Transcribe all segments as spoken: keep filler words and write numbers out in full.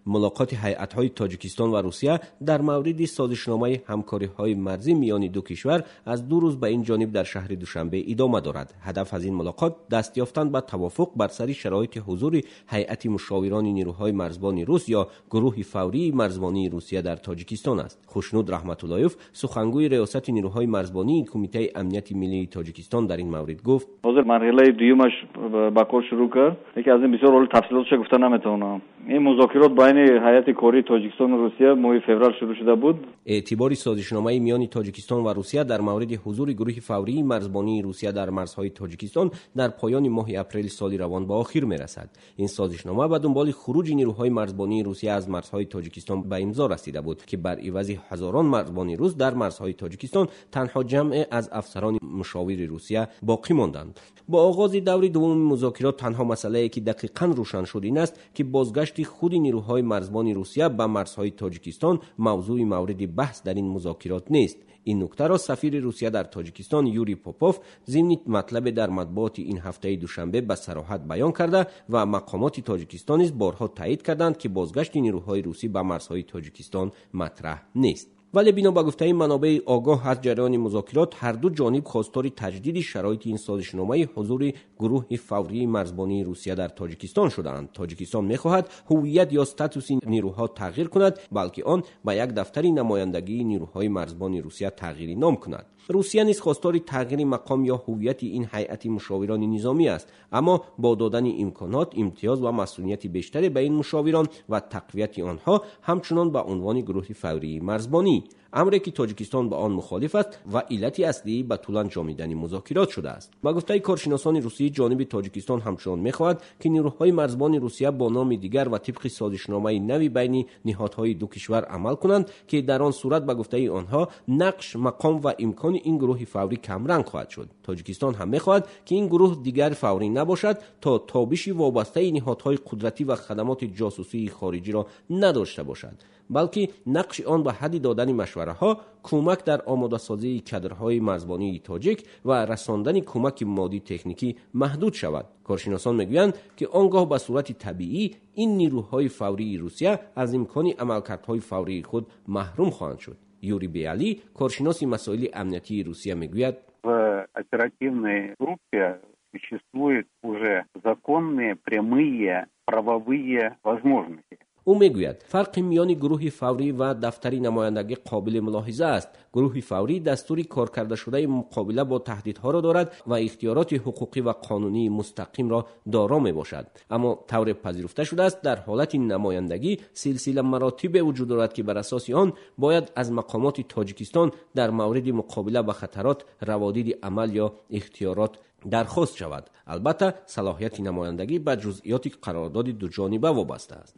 ملاقات هیئت‌های تاجیکستان و روسیه در مورد سازشنامه همکاری‌های مرزی میان دو کشور از دو روز به این جانب در شهر دوشنبه ادامه دارد. هدف از این ملاقات دست یافتن به توافق بر سر شرایط حضور هیئت مشاوران نیروهای مرزبانی روس یا گروه فوری مرزبانی روسیه در تاجیکستان است. خوشنود رحمت‌اللهیوف سخنگوی ریاست نیروهای مرزبانی کمیته امنیت ملی تاجیکستان در این مورد گفت: حاضر مرحله دومش با کار شروع کرد. یکی از این بسیار اول تفصیلاتش گفتن نمیتونم. این مذاکرات بین هیئت کاری تاجیکستان و روسیه ماه فوریه شروع شده بود. اعتبار سازشنامه میان تاجیکستان و روسیه در مورد حضور گروه فوری مرزبانی روسیه در مرزهای تاجیکستان در پایان ماه اپریل سال روان به آخر میرسد. این سازشنامه به دنبال خروج نیروهای مرزبانی روسیه از مرزهای تاجیکستان به امضا رسیده بود که بر عوض هزاران مرزبانی روس در مرزهای تاجیکستان تنها جمع از افسران مشاور روسیه باقی ماندند. با آغاز دور دوم مذاکرات تنها مسئله‌ای که دقیقاً روشن شد این است که بازگشت خود نیروهای مرزبانی روسیه به مرزهای تاجیکستان موضوع مورد بحث در این مذاکرات نیست. این نکته را سفیر روسیه در تاجیکستان یوری پوپوف ضمن مطلب در مطبوعات این هفته دوشنبه به صراحت بیان کرده و مقامات تاجیکستان نیز بارها تایید کردند که بازگشت نیروهای روسی به مرزهای تاجیکستان مطرح نیست. ولی بنا به گفته منابع آگاه از جریان مذاکرات هر دو جانب خواستار تجدید شرایط این سازشنامه حضور گروه فوری مرزبانی روسیه در تاجیکستان شدند. تاجیکستان می‌خواهد هویت یا استاتوس نیروها تغییر کند، بلکه آن به یک دفتر نمایندگی نیروهای مرزبانی روسیه تغییر نام کند. روسیه نیز خواستار تغییر مقام یا هویت این هیئت مشاوران نظامی است، اما با دادن امکانات، امتیاز و مسئولیت بیشتری به این مشاوران و تقویت آنها همچنان به عنوان گروه فوری مرزبانی، امری که تاجیکستان به آن مخالف است و علت اصلی به طول انجامیدن مذاکرات شده است. با گفته کارشناسان روسی، جانب تاجیکستان همچنان می‌خواهد که نیروهای مرزبان روسیه با نام دیگر و طبق سازشنامه نوی بین نهادهای دو کشور عمل کنند که در آن صورت به گفته آنها نقش، مقام و امکان این گروه فوری کمرنگ خواهد شد. تاجیکستان هم می‌خواهد که این گروه دیگر فوری نباشد تا تابش وابسته نهادهای قدرتی و خدمات جاسوسی خارجی را نداشته باشد، بلکه نقش آن به حد دادن مشوره ها، کمک در آماده سازی کادرهای مرزبانی تاجیک و رساندن کمک مادی تکنیکی محدود شود. کارشناسان میگویند که آنگاه به صورت طبیعی این نیروهای فوری روسیه از امکان عملکردهای فوری خود محروم خواهند شد. یوری بیالی، کارشناس مسائل امنیتی روسیه میگوید: в оперативной группе существуют уже законные прямые правовые возможности. او میگوید فرق میان گروه فوری و دفتری نمایندگی قابل ملاحظه است. گروه فوری دستوری کار کرده شده مقابله با تهدیدها را دارد و اختیارات حقوقی و قانونی مستقیم را دارا می باشد، اما طور پذیرفته شده است در حالت نمایندگی سلسله مراتب وجود دارد که بر اساس آن باید از مقامات تاجیکستان در مورد مقابله با خطرات روادید عمل یا اختیارات درخواست شود. البته صلاحیت نمایندگی به جزئیات قرارداد دو جانبه وابسته است.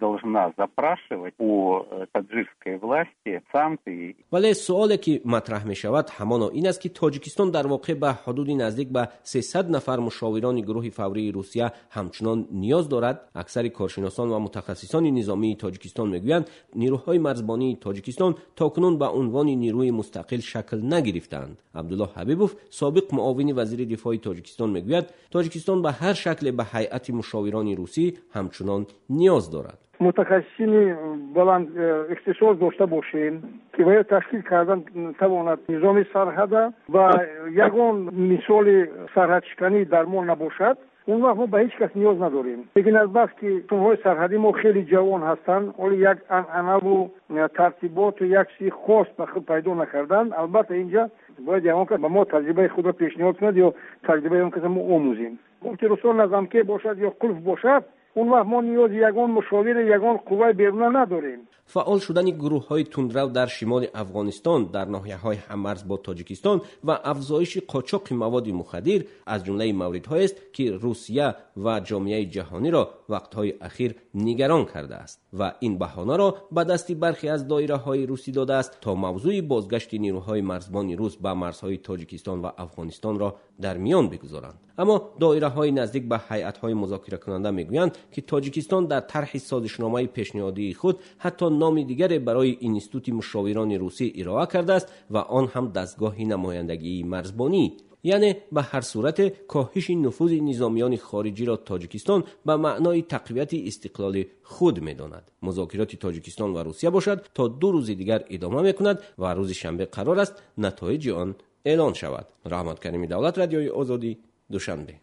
ولی سوالی که مطرح می شود همانا این است که تاجیکستان در واقع به حدود نزدیک به سیصد نفر مشاوران گروه فوری روسیه همچنان نیاز دارد. اکثر کارشناسان و متخصصان نظامی تاجیکستان میگویند نیروهای مرزبانی تاجیکستان تاکنون به عنوان نیروی مستقل شکل نگرفتند. عبدالله حبیبوف، سابق معاون وزیر دفاع تاجیکستان میگوید تاجیکستان به هر شکل به هیئت مشاوران روسی همچنان نیاز دارد. متخصصین بلند اختصاص داشته باشیم که باید تشکیل کردن تواند نظام سرحد و یگان مثال سرحد شکنی در ما نباشد. اون وقت ما به هیچ کس نیاز نداریم. لیکن از بس که چونهای سرحدی ما خیلی جوان هستند، ولی یک عنعنه و ترتیبات و یک چیز خاص به خود پیدا نکردن. البته اینجا باید یگان که به ما تجربه خود را پیشنهاد کند یا تجربه اون که ما آموزیم. گفت رسول نظام که باشد یا قلف باشد، اون وقت ما نیاز یگان مشاور یگان قوه بیرون نداریم. فعال شدن گروه های تندرو در شمال افغانستان در ناحیه های هممرز با تاجیکستان و افزایش قاچاق مواد مخدر از جمله موردهایی است که روسیه و جامعه جهانی را وقتهای اخیر نگران کرده است و این بهانه را به دست برخی از دایره های روسی داده است تا موضوع بازگشت نیروهای مرزبانی روس به مرزهای تاجیکستان و افغانستان را در میان بگذارند. اما دایره های نزدیک به هیئت های مذاکره کننده میگویند که تاجیکستان در طرح سازشنامه پیشنهادی خود حتی نام دیگر برای اینستیتوت مشاوران روسی ارائه کرده است و آن هم دستگاه نمایندگی مرزبانی. یعنی به هر صورت کاهش نفوذ نظامیان خارجی را تاجیکستان به معنای تقویت استقلال خود می‌داند. مذاکرات تاجیکستان و روسیه باشد تا دو روز دیگر ادامه می‌کند و روز شنبه قرار است نتایج آن اعلان شود. رحمت کریمی، دولت رادیوی آزادی، دوشنبه.